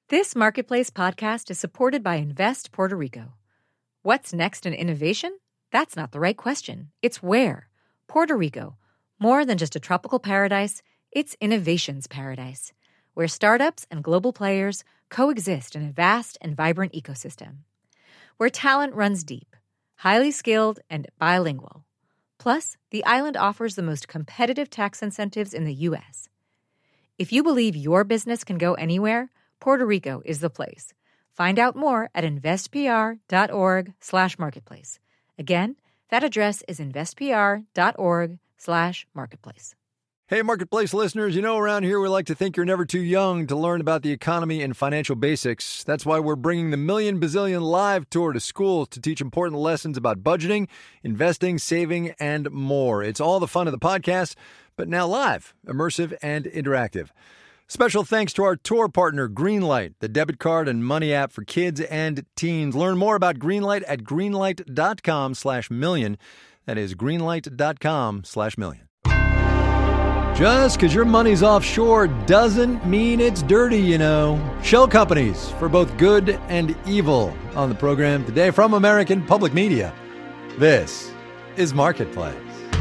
This Marketplace podcast is supported by Invest Puerto Rico. What's next in innovation? That's not the right question. It's where. Puerto Rico. More than just a tropical paradise, it's innovation's paradise, where startups and global players coexist in a vast and vibrant ecosystem. Where talent runs deep, highly skilled, and bilingual. Plus, the island offers the most competitive tax incentives in the U.S. If you believe your business can go anywhere, Puerto Rico is the place. Find out more at investpr.org/marketplace. Again, that address is investpr.org/marketplace. Hey, Marketplace listeners, you know around here we like to think you're never too young to learn about the economy and financial basics. That's why we're bringing the Million Bazillion Live Tour to schools to teach important lessons about budgeting, investing, saving, and more. It's all the fun of the podcast, but now live, immersive, and interactive. Special thanks to our tour partner, Greenlight, the debit card and money app for kids and teens. Learn more about Greenlight at greenlight.com/million. That is greenlight.com/million. Just because your money's offshore doesn't mean it's dirty, you know. Shell companies for both good and evil. On the program today from American Public Media, this is Marketplace.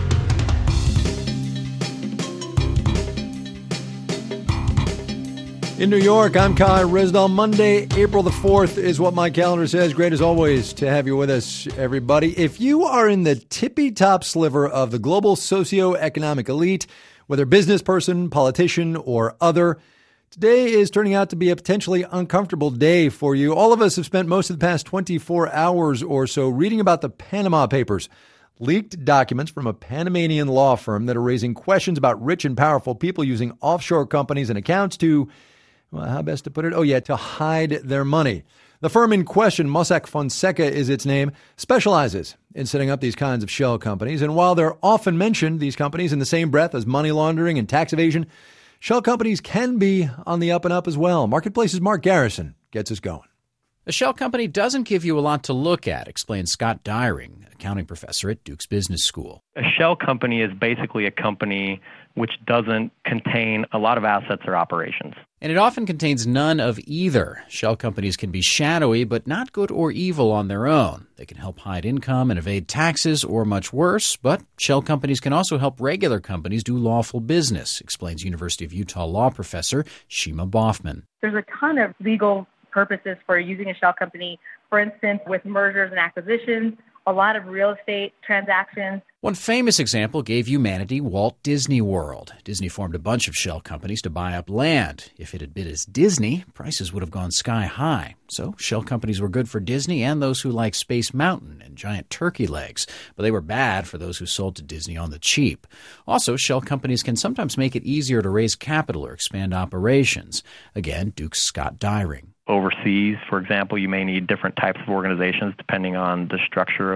In New York, I'm Kai Ryssdal. Monday, April the 4th is what my calendar says. Great as always to have you with us, everybody. If you are in the tippy-top sliver of the global socioeconomic elite, whether business person, politician, or other, today is turning out to be a potentially uncomfortable day for you. All of us have spent most of the past 24 hours or so reading about the Panama Papers, leaked documents from a Panamanian law firm that are raising questions about rich and powerful people using offshore companies and accounts to, well, how best to put it? To hide their money. The firm in question, Mossack Fonseca is its name, specializes in setting up these kinds of shell companies. And while they're often mentioned, these companies, in the same breath as money laundering and tax evasion, shell companies can be on the up and up as well. Marketplace's Mark Garrison gets us going. A shell company doesn't give you a lot to look at, explains Scott Dyring, accounting professor at Duke's Business School. A shell company is basically a company which doesn't contain a lot of assets or operations. And it often contains none of either. Shell companies can be shadowy, but not good or evil on their own. They can help hide income and evade taxes, or much worse. But shell companies can also help regular companies do lawful business, explains University of Utah law professor Shima Boffman. There's a ton of legal purposes for using a shell company. For instance, with mergers and acquisitions, a lot of real estate transactions. One famous example gave humanity Walt Disney World. Disney formed a bunch of shell companies to buy up land. If it had been as Disney, prices would have gone sky high. So shell companies were good for Disney and those who like Space Mountain and giant turkey legs, but they were bad for those who sold to Disney on the cheap. Also, shell companies can sometimes make it easier to raise capital or expand operations. Again, Duke's Scott Dyring. Overseas, for example, you may need different types of organizations depending on the structure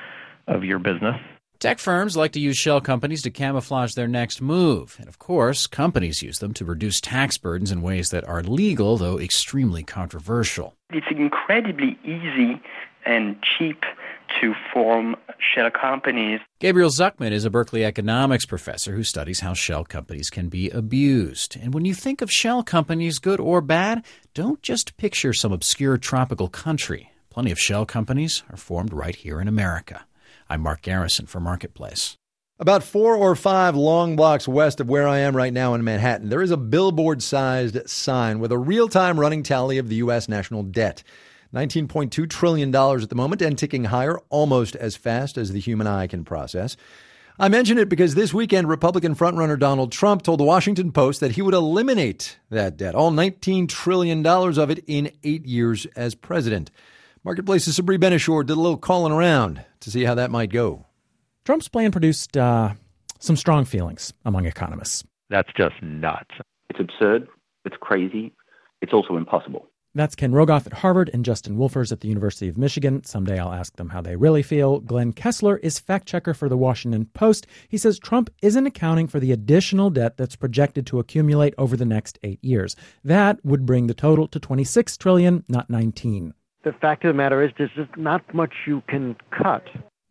of your business. Tech firms like to use shell companies to camouflage their next move. And of course, companies use them to reduce tax burdens in ways that are legal, though extremely controversial. It's incredibly easy and cheap to form shell companies. Gabriel Zuckman is a Berkeley economics professor who studies how shell companies can be abused. And when you think of shell companies, good or bad, don't just picture some obscure tropical country. Plenty of shell companies are formed right here in America. I'm Mark Garrison for Marketplace. About 4 or 5 long blocks west of where I am right now in Manhattan, there is a billboard-sized sign with a real-time running tally of the U.S. national debt. $19.2 trillion at the moment and ticking higher almost as fast as the human eye can process. I mention it because this weekend, Republican frontrunner Donald Trump told the Washington Post that he would eliminate that debt, all $19 trillion of it in 8 years as president. Marketplace's Sabri Benishore did a little calling around to see how that might go. Trump's plan produced some strong feelings among economists. That's just nuts. It's absurd. It's crazy. It's also impossible. That's Ken Rogoff at Harvard and Justin Wolfers at the University of Michigan. Someday I'll ask them how they really feel. Glenn Kessler is fact checker for the Washington Post. He says Trump isn't accounting for the additional debt that's projected to accumulate over the next 8 years. That would bring the total to $26 trillion, not 19. The fact of the matter is there's just not much you can cut.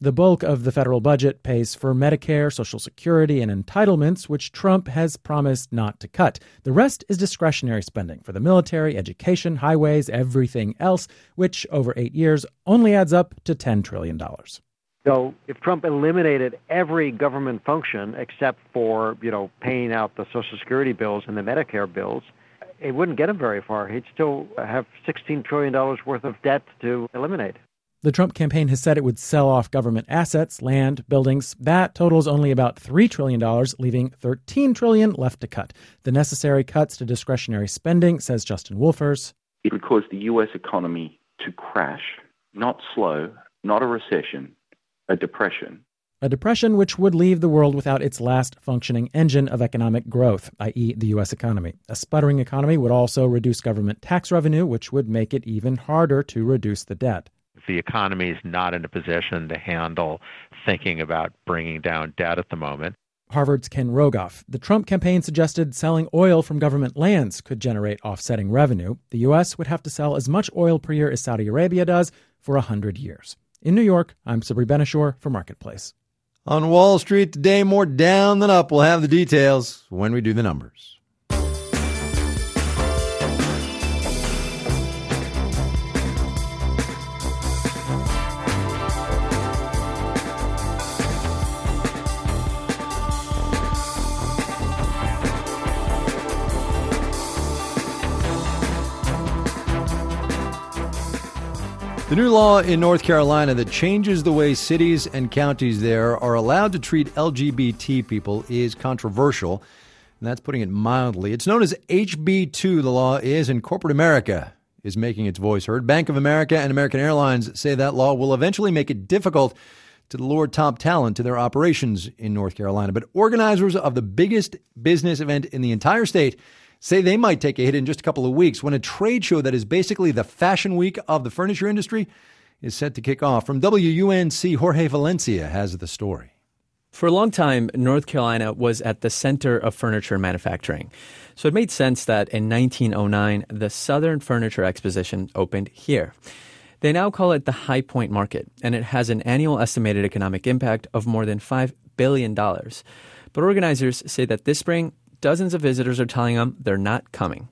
The bulk of the federal budget pays for Medicare, Social Security, and entitlements, which Trump has promised not to cut. The rest is discretionary spending for the military, education, highways, everything else, which over 8 years only adds up to $10 trillion. So if Trump eliminated every government function except for, paying out the Social Security bills and the Medicare bills, it wouldn't get him very far. He'd still have $16 trillion worth of debt to eliminate. The Trump campaign has said it would sell off government assets, land, buildings. That totals only about $3 trillion, leaving $13 trillion left to cut. The necessary cuts to discretionary spending, says Justin Wolfers. It would cause the U.S. economy to crash, not slow, not a recession, a depression. A depression which would leave the world without its last functioning engine of economic growth, i.e. the U.S. economy. A sputtering economy would also reduce government tax revenue, which would make it even harder to reduce the debt. The economy is not in a position to handle thinking about bringing down debt at the moment. Harvard's Ken Rogoff. The Trump campaign suggested selling oil from government lands could generate offsetting revenue. The U.S. would have to sell as much oil per year as Saudi Arabia does for 100 years. In New York, I'm Sabri Benishore for Marketplace. On Wall Street today, more down than up. We'll have the details when we do the numbers. The new law in North Carolina that changes the way cities and counties there are allowed to treat LGBT people is controversial, and that's putting it mildly. It's known as HB2, the law is, and corporate America is making its voice heard. Bank of America and American Airlines say that law will eventually make it difficult to lure top talent to their operations in North Carolina. But organizers of the biggest business event in the entire state say they might take a hit in just a couple of weeks when a trade show that is basically the fashion week of the furniture industry is set to kick off. From WUNC, Jorge Valencia has the story. For a long time, North Carolina was at the center of furniture manufacturing. So it made sense that in 1909, the Southern Furniture Exposition opened here. They now call it the High Point Market, and it has an annual estimated economic impact of more than $5 billion. But organizers say that this spring, dozens of visitors are telling them they're not coming.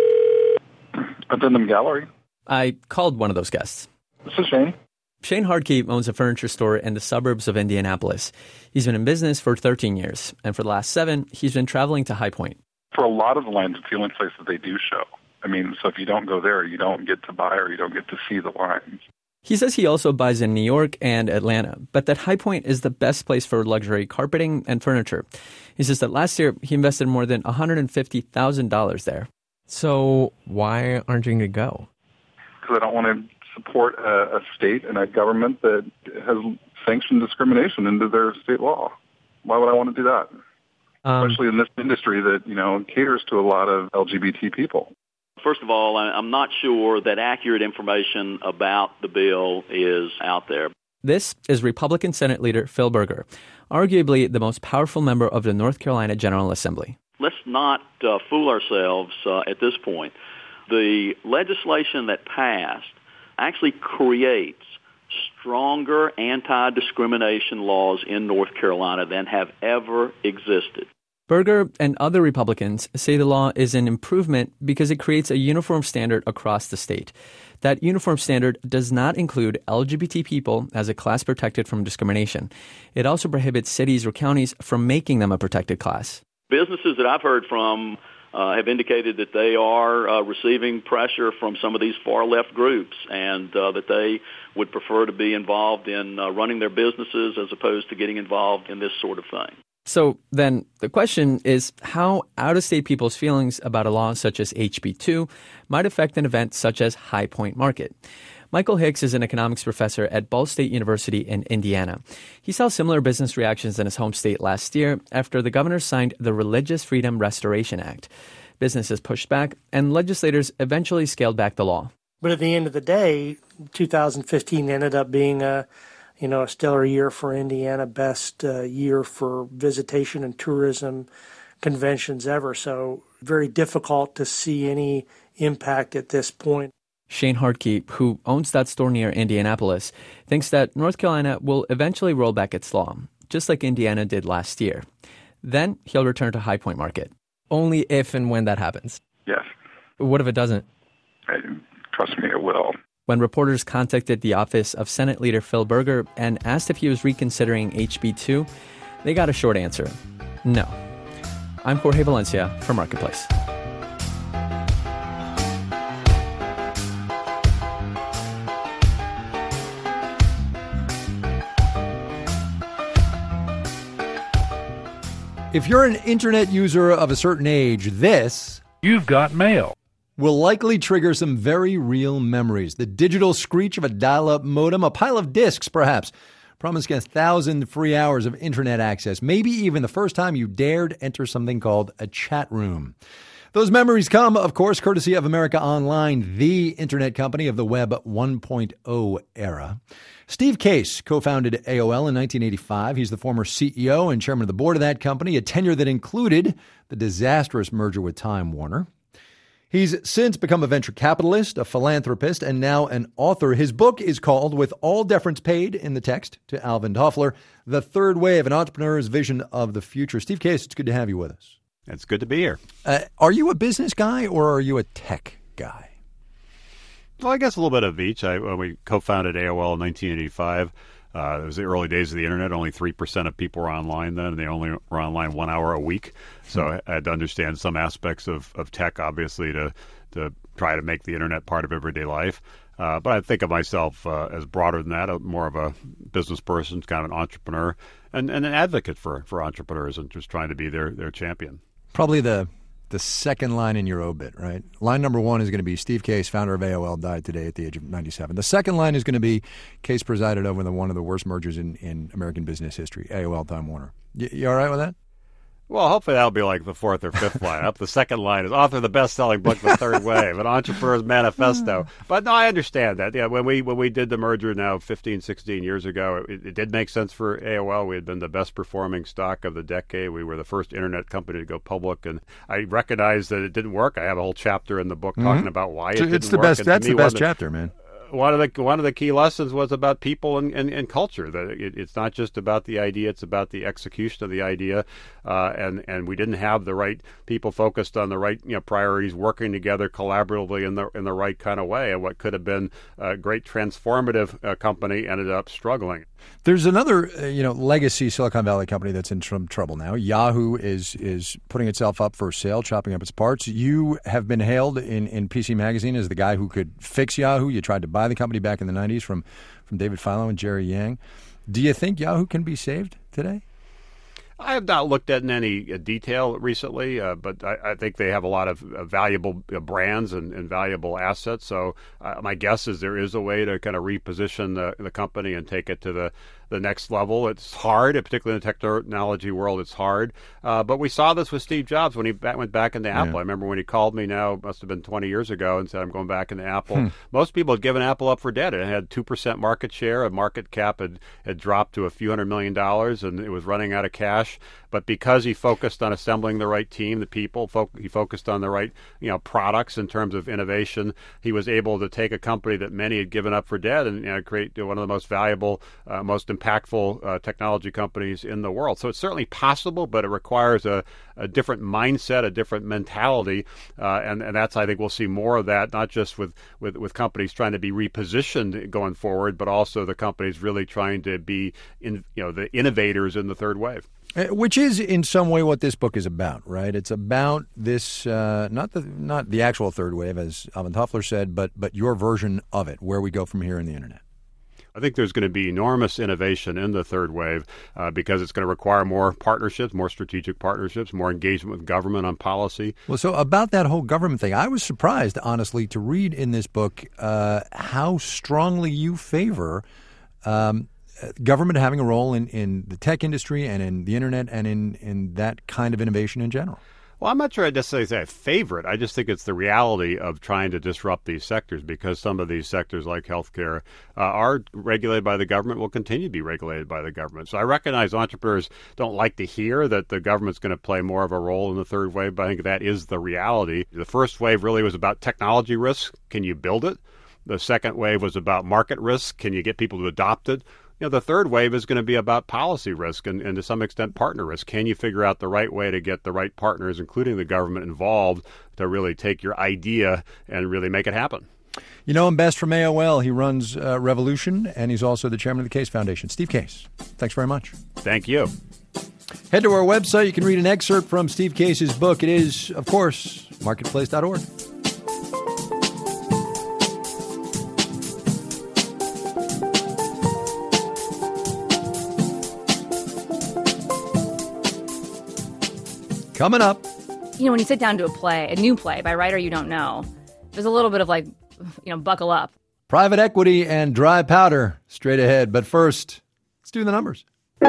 Addendum Gallery. I called one of those guests. This is Shane. Shane Hardkey owns a furniture store in the suburbs of Indianapolis. He's been in business for 13 years, and for the last 7, he's been traveling to High Point. For a lot of the lines, it's the only place that they do show. So if you don't go there, you don't get to buy or you don't get to see the lines. He says he also buys in New York and Atlanta, but that High Point is the best place for luxury carpeting and furniture. He says that last year he invested more than $150,000 there. So why aren't you going to go? Because I don't want to support a state and a government that has sanctioned discrimination into their state law. Why would I want to do that? Especially in this industry that, caters to a lot of LGBT people. First of all, I'm not sure that accurate information about the bill is out there. This is Republican Senate Leader Phil Berger, arguably the most powerful member of the North Carolina General Assembly. Let's not fool ourselves at this point. The legislation that passed actually creates stronger anti-discrimination laws in North Carolina than have ever existed. Berger and other Republicans say the law is an improvement because it creates a uniform standard across the state. That uniform standard does not include LGBT people as a class protected from discrimination. It also prohibits cities or counties from making them a protected class. Businesses that I've heard from have indicated that they are receiving pressure from some of these far-left groups and that they would prefer to be involved in running their businesses as opposed to getting involved in this sort of thing. So then the question is how out-of-state people's feelings about a law such as HB2 might affect an event such as High Point Market. Michael Hicks is an economics professor at Ball State University in Indiana. He saw similar business reactions in his home state last year after the governor signed the Religious Freedom Restoration Act. Businesses pushed back, and legislators eventually scaled back the law. But at the end of the day, 2015 ended up being a stellar year for Indiana, best year for visitation and tourism conventions ever. So very difficult to see any impact at this point. Shane Hardke, who owns that store near Indianapolis, thinks that North Carolina will eventually roll back its law, just like Indiana did last year. Then he'll return to High Point Market. Only if and when that happens? Yes. What if it doesn't? Trust me, it will. When reporters contacted the office of Senate Leader Phil Berger and asked if he was reconsidering HB2, they got a short answer. No. I'm Jorge Valencia for Marketplace. If you're an internet user of a certain age, this You've Got Mail will likely trigger some very real memories. The digital screech of a dial-up modem, a pile of disks perhaps, promising 1,000 free hours of internet access, maybe even the first time you dared enter something called a chat room. Those memories come, of course, courtesy of America Online, the internet company of the Web 1.0 era. Steve Case co-founded AOL in 1985. He's the former CEO and chairman of the board of that company, a tenure that included the disastrous merger with Time Warner. He's since become a venture capitalist, a philanthropist, and now an author. His book is called, with all deference paid in the text to Alvin Toffler, The Third Wave, an entrepreneur's vision of the future. Steve Case, it's good to have you with us. It's good to be here. Are you a business guy or are you a tech guy? Well, I guess a little bit of each. When we co-founded AOL in 1985, it was the early days of the internet. Only 3% of people were online then, and they only were online 1 hour a week. So I had to understand some aspects of tech, obviously, to try to make the internet part of everyday life. But I think of myself as broader than that, more of a business person, kind of an entrepreneur, and an advocate for entrepreneurs and just trying to be their champion. Probably the second line in your obit, right? Line number one is going to be Steve Case, founder of AOL, died today at the age of 97. The second line is going to be Case presided over one of the worst mergers in American business history, AOL Time Warner. You all right with that? Well, hopefully that'll be like the fourth or fifth line. Up the second line is author of the best-selling book, The Third Wave, an entrepreneur's manifesto. But no, I understand that. Yeah, when we did the merger now 15, 16 years ago, it did make sense for AOL. We had been the best-performing stock of the decade. We were the first internet company to go public, and I recognize that it didn't work. I have a whole chapter in the book talking about why it didn't work. That's the best chapter, man. One of the key lessons was about people and culture. That it's not just about the idea; it's about the execution of the idea. And we didn't have the right people focused on the right priorities, working together collaboratively in the right kind of way. And what could have been a great transformative company ended up struggling. There's another legacy Silicon Valley company that's in trouble now. Yahoo is putting itself up for sale, chopping up its parts. You have been hailed in PC Magazine as the guy who could fix Yahoo. You tried to buy the company back in the 90s from David Filo and Jerry Yang. Do you think Yahoo can be saved today? I have not looked at in any detail recently, but I think they have a lot of valuable brands and valuable assets. So my guess is there is a way to kind of reposition the company and take it to the next level. It's hard, particularly in the technology world. It's hard. But we saw this with Steve Jobs when he went back into Apple. I remember when he called me now, must have been 20 years ago, and said, I'm going back into Apple. Most people had given Apple up for dead. It had 2% market share. A market cap had dropped to a few $100 million, and it was running out of cash. But because he focused on assembling the right team, the people, he focused on the right products in terms of innovation, he was able to take a company that many had given up for dead and create one of the most valuable, most impactful technology companies in the world. So it's certainly possible, but it requires a different mindset, a different mentality, and that's, I think, we'll see more of that, not just with companies trying to be repositioned going forward, but also the companies really trying to be the innovators in the third wave. Which is in some way what this book is about, right? It's about this, not the actual third wave, as Alvin Toffler said, but your version of it, where we go from here in the internet. I think there's going to be enormous innovation in the third wave because it's going to require more partnerships, more strategic partnerships, more engagement with government on policy. Well, so about that whole government thing, I was surprised, honestly, to read in this book how strongly you favor government having a role in the tech industry and in the internet and in that kind of innovation in general. Well, I'm not sure I'd necessarily say a favorite. I just think it's the reality of trying to disrupt these sectors, because some of these sectors, like healthcare, are regulated by the government, will continue to be regulated by the government. So I recognize entrepreneurs don't like to hear that the government's going to play more of a role in the third wave, but I think that is the reality. The first wave really was about technology risk. Can you build it? The second wave was about market risk. Can you get people to adopt it? The third wave is going to be about policy risk and to some extent partner risk. Can you figure out the right way to get the right partners, including the government, involved to really take your idea and really make it happen? You know him best from AOL. He runs Revolution, and he's also the chairman of the Case Foundation. Steve Case, thanks very much. Thank you. Head to our website. You can read an excerpt from Steve Case's book. It is, of course, marketplace.org. Coming up. When you sit down to a new play by a writer you don't know, there's a little bit of buckle up. Private equity and dry powder straight ahead. But first, let's do the numbers.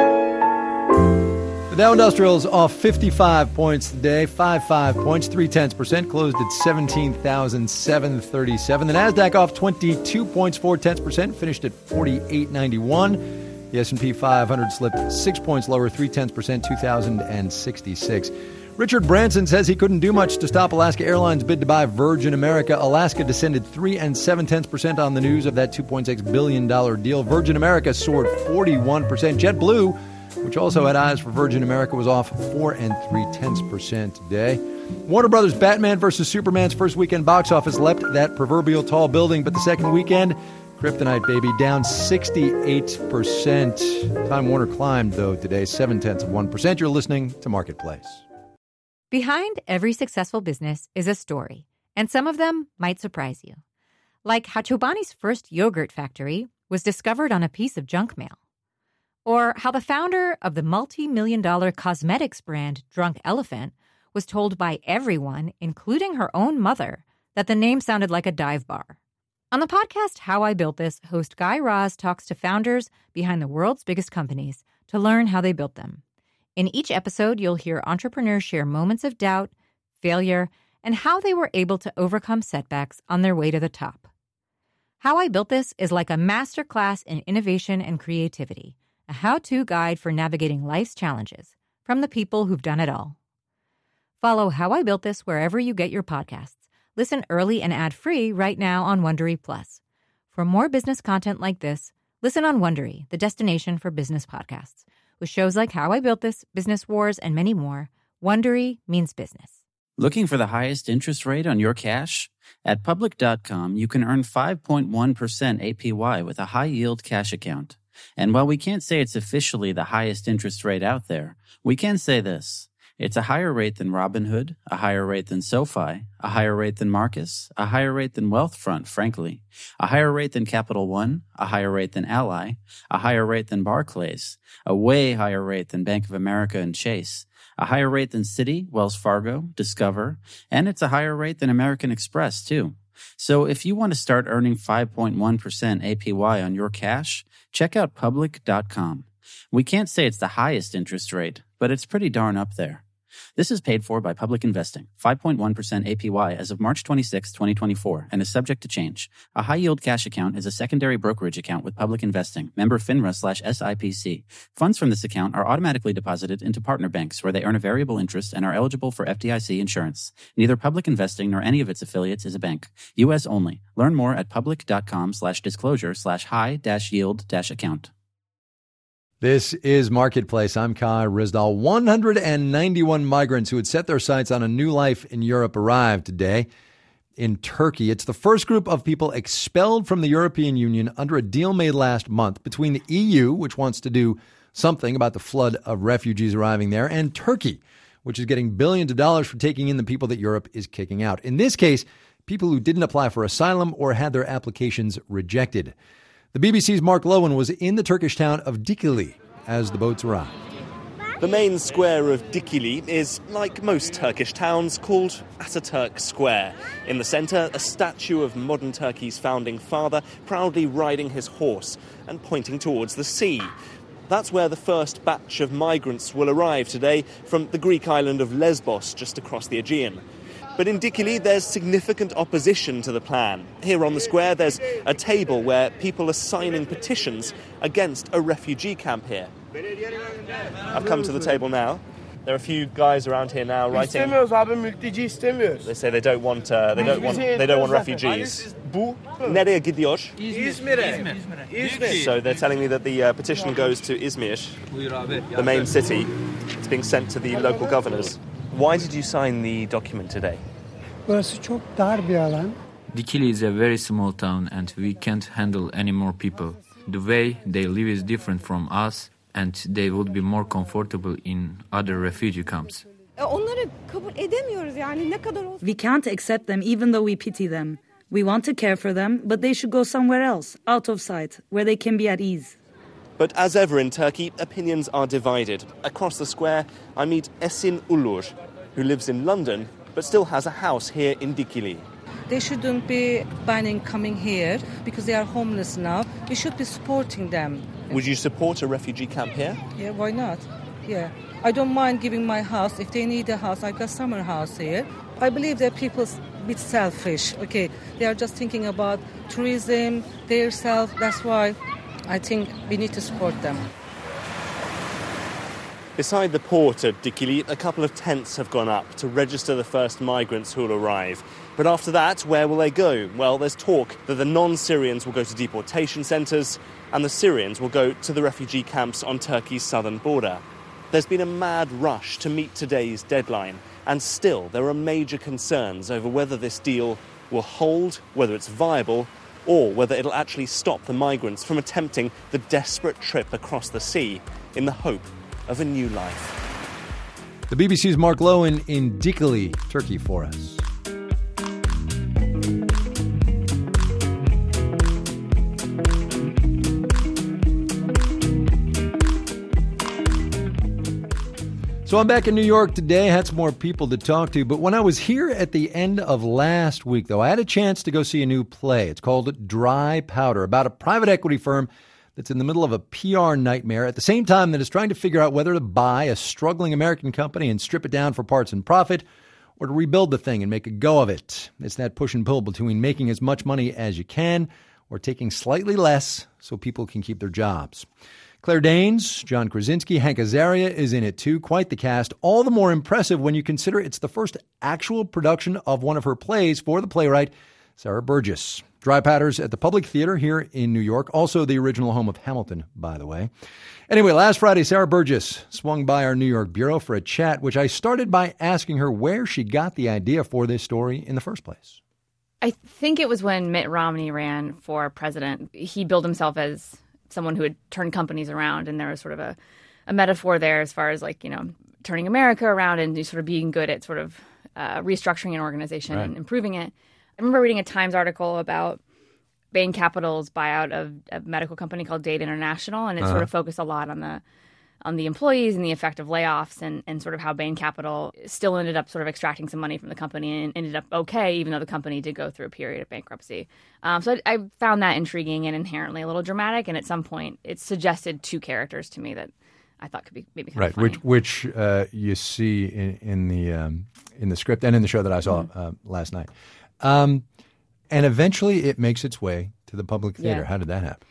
The Dow Industrial's off 55 points today, 55 points, 0.3%, closed at 17,737. The Nasdaq off 22 points, 0.4%, finished at 4891. The S&P 500 slipped 6 points lower, 0.3%, 2,066. Richard Branson says he couldn't do much to stop Alaska Airlines' bid to buy Virgin America. Alaska descended 3.7% on the news of that $2.6 billion deal. Virgin America soared 41%. JetBlue, which also had eyes for Virgin America, was off 4.3% today. Warner Brothers' Batman vs. Superman's first weekend box office leapt that proverbial tall building, but the second weekend, Kryptonite, baby, down 68%. Time Warner climbed, though, today, 0.7%. You're listening to Marketplace. Behind every successful business is a story, and some of them might surprise you. Like how Chobani's first yogurt factory was discovered on a piece of junk mail. Or how the founder of the multi-million-dollar cosmetics brand Drunk Elephant was told by everyone, including her own mother, that the name sounded like a dive bar. On the podcast How I Built This, host Guy Raz talks to founders behind the world's biggest companies to learn how they built them. In each episode, you'll hear entrepreneurs share moments of doubt, failure, and how they were able to overcome setbacks on their way to the top. How I Built This is like a masterclass in innovation and creativity, a how-to guide for navigating life's challenges from the people who've done it all. Follow How I Built This wherever you get your podcasts. Listen early and ad-free right now on Wondery Plus. For more business content like this, listen on Wondery, the destination for business podcasts. With shows like How I Built This, Business Wars, and many more, Wondery means business. Looking for the highest interest rate on your cash? At Public.com, you can earn 5.1% APY with a high-yield cash account. And while we can't say it's officially the highest interest rate out there, we can say this. It's a higher rate than Robinhood, a higher rate than SoFi, a higher rate than Marcus, a higher rate than Wealthfront, frankly, a higher rate than Capital One, a higher rate than Ally, a higher rate than Barclays, a way higher rate than Bank of America and Chase, a higher rate than Citi, Wells Fargo, Discover, and it's a higher rate than American Express, too. So if you want to start earning 5.1% APY on your cash, check out Public.com. We can't say it's the highest interest rate, but it's pretty darn up there. This is paid for by Public Investing, 5.1% APY as of March 26, 2024, and is subject to change. A high-yield cash account is a secondary brokerage account with Public Investing, member FINRA/SIPC. Funds from this account are automatically deposited into partner banks where they earn a variable interest and are eligible for FDIC insurance. Neither Public Investing nor any of its affiliates is a bank. U.S. only. Learn more at public.com/disclosure/high-yield-account. This is Marketplace. I'm Kai Ryssdal. 191 migrants who had set their sights on a new life in Europe arrived today in Turkey. It's the first group of people expelled from the European Union under a deal made last month between the EU, which wants to do something about the flood of refugees arriving there, and Turkey, which is getting billions of dollars for taking in the people that Europe is kicking out. In this case, people who didn't apply for asylum or had their applications rejected. The BBC's Mark Lowen was in the Turkish town of Dikili as the boats arrived. The main square of Dikili is, like most Turkish towns, called Ataturk Square. In the centre, a statue of modern Turkey's founding father proudly riding his horse and pointing towards the sea. That's where the first batch of migrants will arrive today from the Greek island of Lesbos, just across the Aegean. But in Dikili, there's significant opposition to the plan. Here on the square, there's a table where people are signing petitions against a refugee camp here. I've come to the table now. There are a few guys around here now writing. They say they don't want refugees. Nereye gidiyor? So they're telling me that the petition goes to Izmir, the main city. It's being sent to the local governors. Why did you sign the document today? Dikili is a very small town and we can't handle any more people. The way they live is different from us and they would be more comfortable in other refugee camps. We can't accept them even though we pity them. We want to care for them, but they should go somewhere else, out of sight, where they can be at ease. But as ever in Turkey, opinions are divided. Across the square, I meet Esin Ulur, who lives in London but still has a house here in Dikili. They shouldn't be banning coming here because they are homeless now. We should be supporting them. Would you support a refugee camp here? Yeah, why not? Yeah. I don't mind giving my house. If they need a house, I got summer house here. I believe that people are a bit selfish, okay? They are just thinking about tourism, their self. That's why I think we need to support them. Beside the port of Dikili, a couple of tents have gone up to register the first migrants who will arrive. But after that, where will they go? Well, there's talk that the non-Syrians will go to deportation centres and the Syrians will go to the refugee camps on Turkey's southern border. There's been a mad rush to meet today's deadline, and still there are major concerns over whether this deal will hold, whether it's viable, or whether it'll actually stop the migrants from attempting the desperate trip across the sea in the hope of a new life. The BBC's Mark Lowen in Dikili, Turkey for us. So I'm back in New York today. I had some more people to talk to. But when I was here at the end of last week, though, I had a chance to go see a new play. It's called Dry Powder, about a private equity firm that's in the middle of a PR nightmare at the same time that it's trying to figure out whether to buy a struggling American company and strip it down for parts and profit or to rebuild the thing and make a go of it. It's that push and pull between making as much money as you can or taking slightly less so people can keep their jobs. Claire Danes, John Krasinski, Hank Azaria is in it too. Quite the cast. All the more impressive when you consider it's the first actual production of one of her plays for the playwright, Sarah Burgess. Dry Powder's at the Public Theater here in New York, also the original home of Hamilton, by the way. Anyway, last Friday, Sarah Burgess swung by our New York bureau for a chat, which I started by asking her where she got the idea for this story in the first place. I think it was when Mitt Romney ran for president. He billed himself as someone who had turned companies around, and there was sort of a metaphor there as far as turning America around and sort of being good at sort of restructuring an organization and improving it. I remember reading a Times article about Bain Capital's buyout of a medical company called Data International, and it sort of focused a lot on the employees and the effect of layoffs and sort of how Bain Capital still ended up sort of extracting some money from the company and ended up okay, even though the company did go through a period of bankruptcy. So I found that intriguing and inherently a little dramatic, and at some point it suggested two characters to me that I thought could be maybe kind of funny. Which you see in the script and in the show that I saw last night. And eventually it makes its way to the Public Theater. Yeah. How did that happen?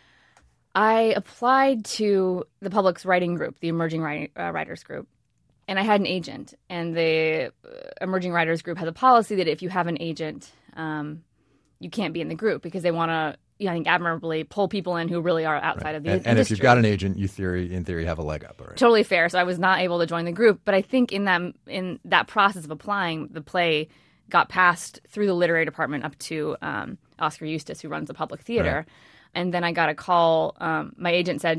I applied to the Public's writing group, the Emerging Writers Group, and I had an agent. And the Emerging Writers Group has a policy that if you have an agent, you can't be in the group because they want to, I think, admirably pull people in who really are outside of the industry. And if you've got an agent, you in theory have a leg up. Right? Totally fair. So I was not able to join the group. But I think in that process of applying, the play got passed through the literary department up to Oscar Eustis, who runs the Public Theater. Right. And then I got a call. My agent said,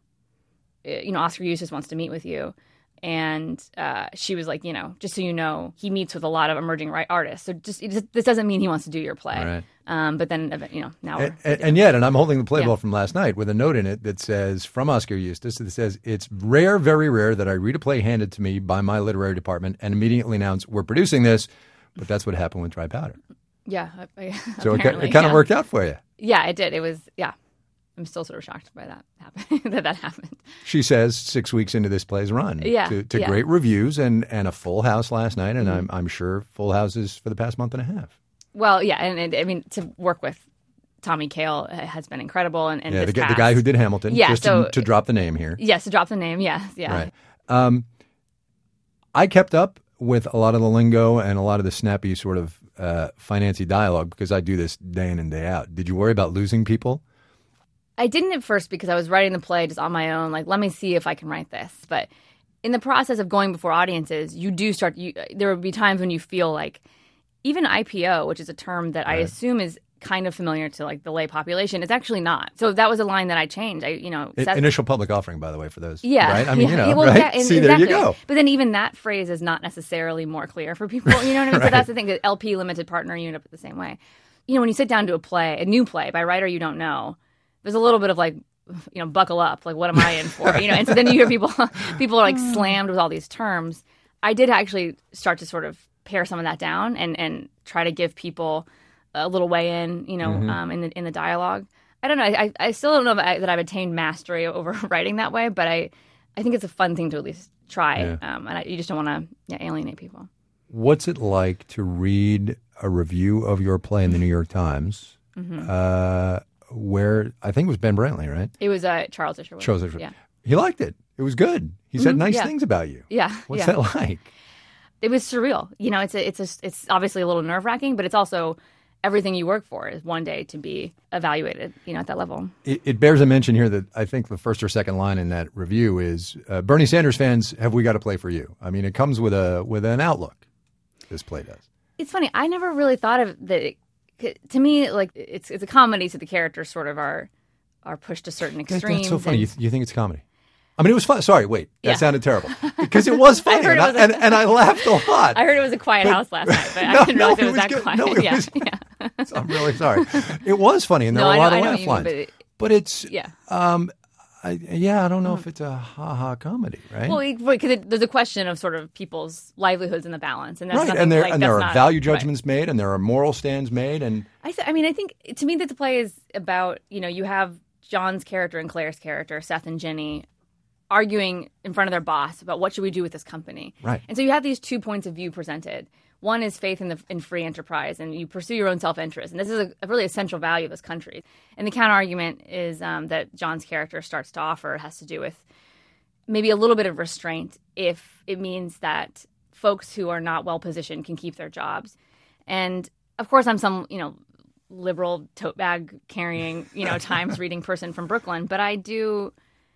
Oscar Eustis wants to meet with you. And she was like, just so you know, he meets with a lot of emerging artists. So this doesn't mean he wants to do your play. Right. But then, now we're... And I'm holding the playbill from last night with a note in it that says, from Oscar Eustis, that says, it's rare, very rare that I read a play handed to me by my literary department and immediately announce, we're producing this. But that's what happened with Dry Powder. Yeah. So it kind of worked out for you. Yeah, it did. It was, yeah. I'm still sort of shocked by that happened. She says 6 weeks into this play's run to great reviews and a full house last night, and I'm sure full houses for the past month and a half. Well, yeah, and I mean, to work with Tommy Kail has been incredible. And the guy who did Hamilton, to drop the name here. Yes, to drop the name, yeah. Right. I kept up with a lot of the lingo and a lot of the snappy sort of financy dialogue because I do this day in and day out. Did you worry about losing people? I didn't at first because I was writing the play just on my own, like, let me see if I can write this. But in the process of going before audiences, there would be times when you feel like, even IPO, which is a term that I assume is kind of familiar to like the lay population, it's actually not. So that was a line that I changed. Initial public offering, by the way, for those. Yeah. Right? I mean, right? See, exactly. There you go. But then even that phrase is not necessarily more clear for people. You know what I mean? So that's the thing, that LP, limited partner, you end up the same way. When you sit down to a new play by a writer you don't know, there's a little bit of like, buckle up. Like, what am I in for? And so then you hear people are like slammed with all these terms. I did actually start to sort of pare some of that down and try to give people a little way in, in the dialogue. I don't know. I still don't know that I've attained mastery over writing that way, but I think it's a fun thing to at least try. And you just don't want to alienate people. What's it like to read a review of your play in the New York Times? Where I think it was Ben Brantley, right? It was Charles Isherwood. Charles Isherwood. Yeah. He liked it. It was good. He said nice things about you. Yeah. What's that like? It was surreal. It's obviously a little nerve-wracking, but it's also everything you work for is one day to be evaluated, at that level. It bears a mention here that I think the first or second line in that review is, Bernie Sanders fans, have we got a play for you? I mean, it comes with an outlook. This play does. It's funny. I never really thought of that. To me, like, it's a comedy, so the characters sort of are pushed to certain extremes. That's so funny. You think it's comedy? I mean, it was fun. Sorry, wait. That sounded terrible. Because it was funny, and I laughed a lot. I heard it was a quiet house last night, but I didn't realize it was that quiet. No, it was. So I'm really sorry. It was funny, and there were a lot of laugh lines. But it's, I don't know if it's a ha-ha comedy, right? Well, because there's a question of sort of people's livelihoods in the balance. And that's right, and there are value judgments made, and there are moral stands made. And I think, to me, that the play is about, you have John's character and Claire's character, Seth and Jenny, arguing in front of their boss about what should we do with this company. Right. And so you have these 2 points of view presented. One is faith in free enterprise, and you pursue your own self-interest. And this is a really essential value of this country. And the counter-argument is that John's character starts to offer has to do with maybe a little bit of restraint if it means that folks who are not well-positioned can keep their jobs. And, of course, I'm some, liberal tote bag carrying, Times reading person from Brooklyn, but I do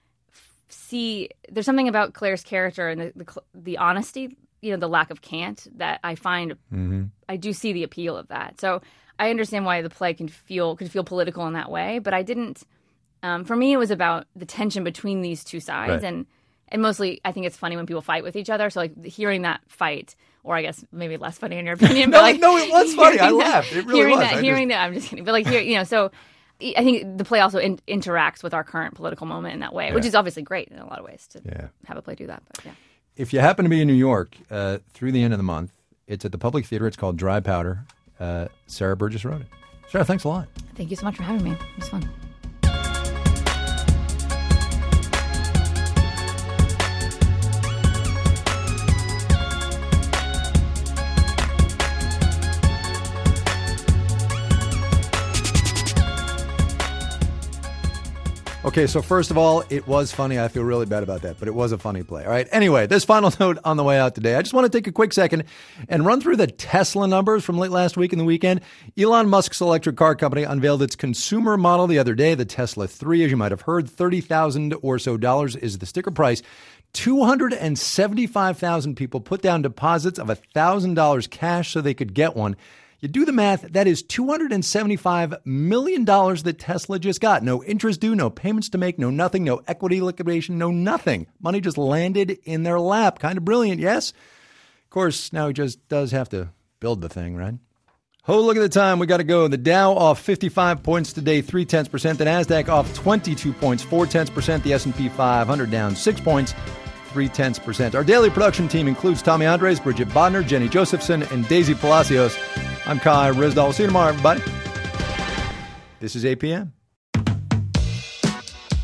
see there's something about Claire's character and the honesty, the lack of cant that I find. I do see the appeal of that. So I understand why the play could feel political in that way, but I didn't. For me, it was about the tension between these two sides, and mostly I think it's funny when people fight with each other. So like hearing that fight, or I guess maybe less funny in your opinion. No, but it was funny. I laughed. It really was. I'm just kidding. But like so. I think the play also interacts with our current political moment in that way, which is obviously great in a lot of ways to have a play do that. But if you happen to be in New York through the end of the month, it's at the Public Theater. It's called Dry Powder. Sarah Burgess wrote it. Sarah, thanks a lot. Thank you so much for having me. It was fun. Okay, so first of all, it was funny. I feel really bad about that, but it was a funny play. All right. Anyway, this final note on the way out today. I just want to take a quick second and run through the Tesla numbers from late last week and the weekend. Elon Musk's electric car company unveiled its consumer model the other day, the Tesla 3. As you might have heard, $30,000 or so is the sticker price. 275,000 people put down deposits of $1,000 cash so they could get one. You do the math, that is $275 million that Tesla just got. No interest due, no payments to make, no nothing, no equity liquidation, no nothing. Money just landed in their lap. Kind of brilliant, yes? Of course, now he just does have to build the thing, right? Oh, look at the time. We got to go. The Dow off 55 points today, 0.3%. The NASDAQ off 22 points, 0.4%. The S&P 500 down 6 points, 0.3%. Our daily production team includes Tommy Andres, Bridget Bodner, Jenny Josephson, and Daisy Palacios. I'm Kai Ryssdal. We'll see you tomorrow, everybody. This is APM.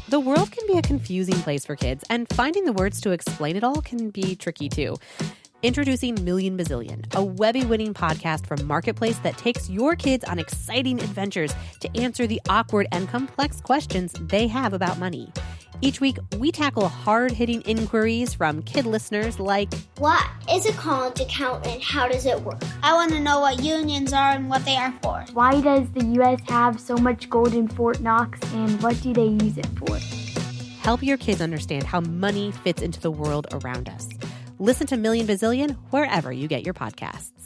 The world can be a confusing place for kids, and finding the words to explain it all can be tricky too. Introducing Million Bazillion, a Webby-winning podcast from Marketplace that takes your kids on exciting adventures to answer the awkward and complex questions they have about money. Each week, we tackle hard-hitting inquiries from kid listeners like, what is a college account and how does it work? I want to know what unions are and what they are for. Why does the U.S. have so much gold in Fort Knox and what do they use it for? Help your kids understand how money fits into the world around us. Listen to Million Bazillion wherever you get your podcasts.